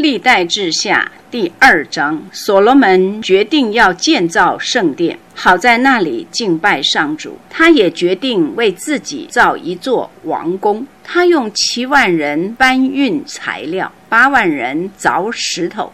历代志下第2章，所罗门决定要建造圣殿，好在那里敬拜上主。他也决定为自己造一座王宫。他用7万人搬运材料，8万人凿石头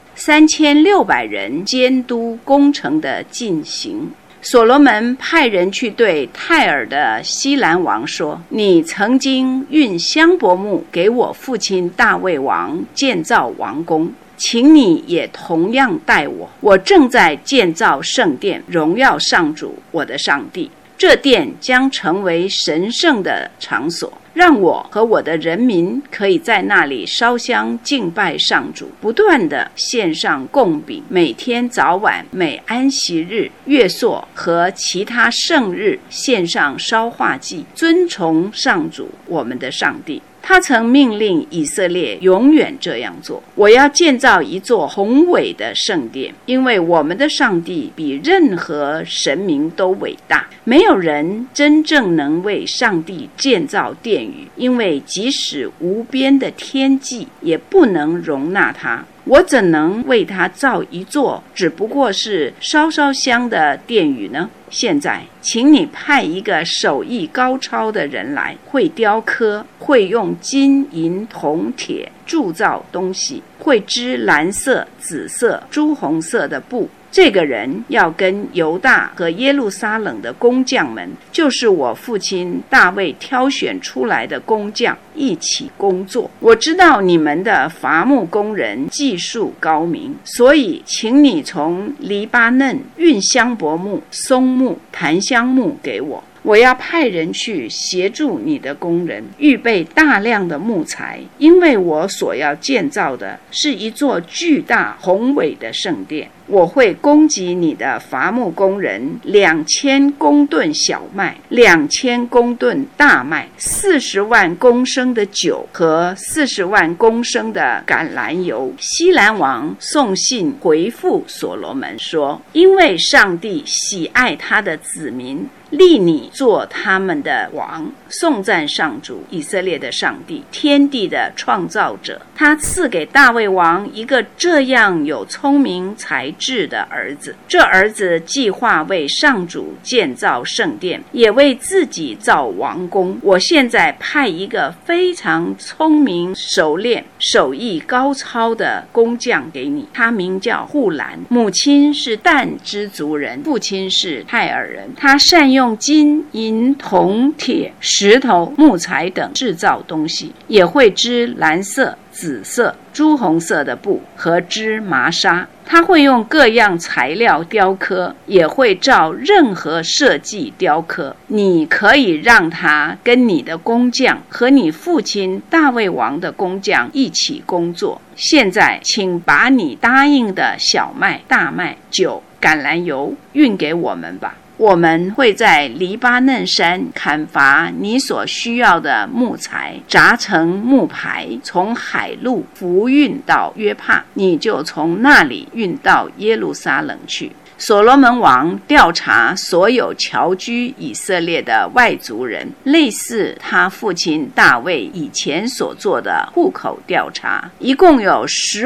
，3600人监督工程的进行。所罗门派人去对泰尔的西兰王说：你曾经运香柏木给我父亲大卫王建造王宫，请你也同样待我。我正在建造圣殿，荣耀上主我的上帝。这殿将成为神圣的场所，让我和我的人民可以在那里烧香敬拜上主，不断地献上供饼，每天早晚，每安息日、月朔和其他圣日献上烧化祭，尊崇上主我们的上帝。他曾命令以色列永远这样做。我要建造一座宏伟的圣殿，因为我们的上帝比任何神明都伟大。没有人真正能为上帝建造殿宇，因为即使无边的天际也不能容纳他。我怎能为他造一座只不过是烧烧香的殿宇呢？现在请你派一个手艺高超的人来，会雕刻，会用金银铜铁铸造东西，会织蓝色、紫色、朱红色的布。这个人要跟犹大和耶路撒冷的工匠们，就是我父亲大卫挑选出来的工匠一起工作。我知道你们的伐木工人技术高明，所以请你从黎巴嫩运香柏木、松木、檀香木给我。我要派人去协助你的工人，预备大量的木材，因为我所要建造的是一座巨大宏伟的圣殿。我会供给你的伐木工人2000公吨小麦，2000公吨大麦，40万公升的酒和40万公升的橄榄油。西兰王送信回复所罗门说：因为上帝喜爱他的子民，立你做他们的王，颂赞上主以色列的上帝，天地的创造者。他赐给大卫王一个这样有聪明才智的儿子。这儿子计划为上主建造圣殿，也为自己造王宫。我现在派一个非常聪明、熟练、手艺高超的工匠给你，他名叫户兰，母亲是但支族人，父亲是泰尔人。他善用金银铜铁石头木材等制造东西，也会织蓝色、紫色、朱红色的布和织麻纱。他会用各样材料雕刻，也会照任何设计雕刻。你可以让他跟你的工匠和你父亲大卫王的工匠一起工作。现在请把你答应的小麦、大麦、酒、橄榄油运给我们吧。我们会在黎巴嫩山砍伐你所需要的木材，扎成木牌，从海路浮运到约帕，你就从那里运到耶路撒冷去。所罗门王调查所有侨居以色列的外族人，类似他父亲大卫以前所做的户口调查，一共有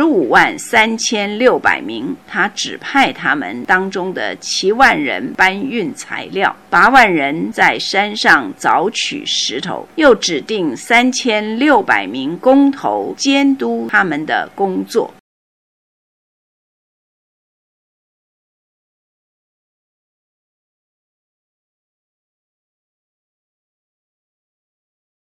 153600名。他指派他们当中的7万人搬运材料，8万人在山上凿取石头，又指定3600名工头监督他们的工作。